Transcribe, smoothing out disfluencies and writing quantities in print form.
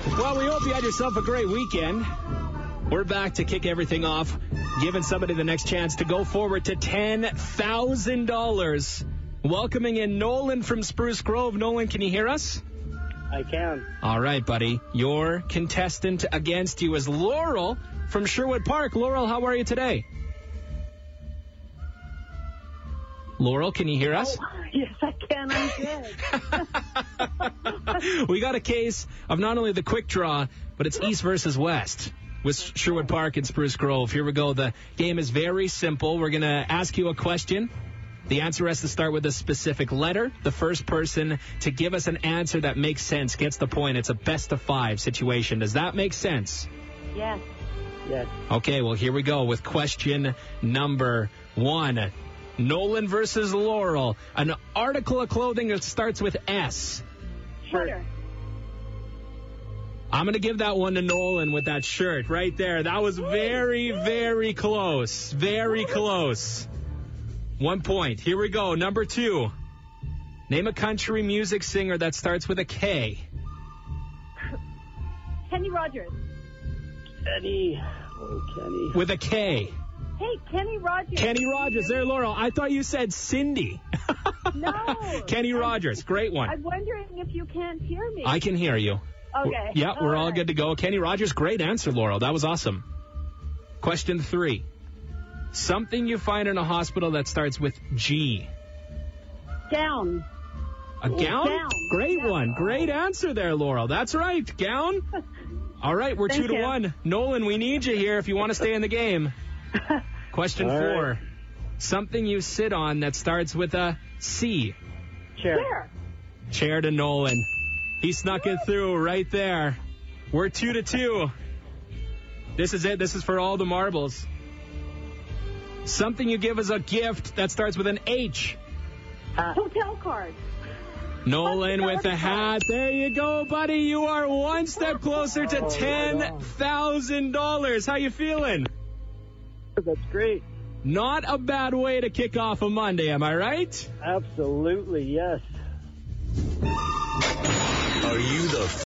Well, we hope you had yourself a great weekend. We're back to kick everything off, giving somebody the next chance to go forward to $10,000. Welcoming in Nolan from Spruce Grove. Nolan, can you hear us? I can. All right, buddy. Your contestant against you is Laurel from Sherwood Park. Laurel, how are you today? Laurel, can you hear us? Oh, yes, I can. I'm good. We got a case of not only the quick draw, but it's East versus West with Sherwood Park and Spruce Grove. Here we go. The game is very simple. We're going to ask you a question. The answer has to start with a specific letter. The first person to give us an answer that makes sense gets the point. It's a best-of-5 situation. Does that make sense? Yes. Yes. Okay, well, here we go with question number 1. Nolan versus Laurel. An article of clothing that starts with S. Sweater. I'm going to give that one to Nolan with that shirt right there. That was very, very close. Very close. 1 point. Here we go. Number 2. Name a country music singer that starts with a K. Kenny Rogers. Kenny. Oh, Kenny. With a K. Hey, Kenny Rogers. Kenny Rogers. There, Laurel. I thought you said Cindy. No. Kenny Rogers. Great one. I'm wondering if you can't hear me. I can hear you. Okay. Yeah, we're all right. good to go. Kenny Rogers, great answer, Laurel. That was awesome. Question 3. Something you find in a hospital that starts with G. Gown. A gown? Gown. Great one. Great answer there, Laurel. That's right. Gown. All right, we're Thank 2-1. you. Nolan, we need you here if you want to stay in the game. Question All 4. right. Something you sit on that starts with a C. Chair. Chair to Nolan. He snuck it through right there. We're 2-2. This is it. This is for all the marbles. Something you give as a gift that starts with an H. Hotel card. Nolan with a hat. There you go, buddy. You are one step closer to $10,000. How you feeling? That's great. Not a bad way to kick off a Monday, am I right? Absolutely, yes. Are you the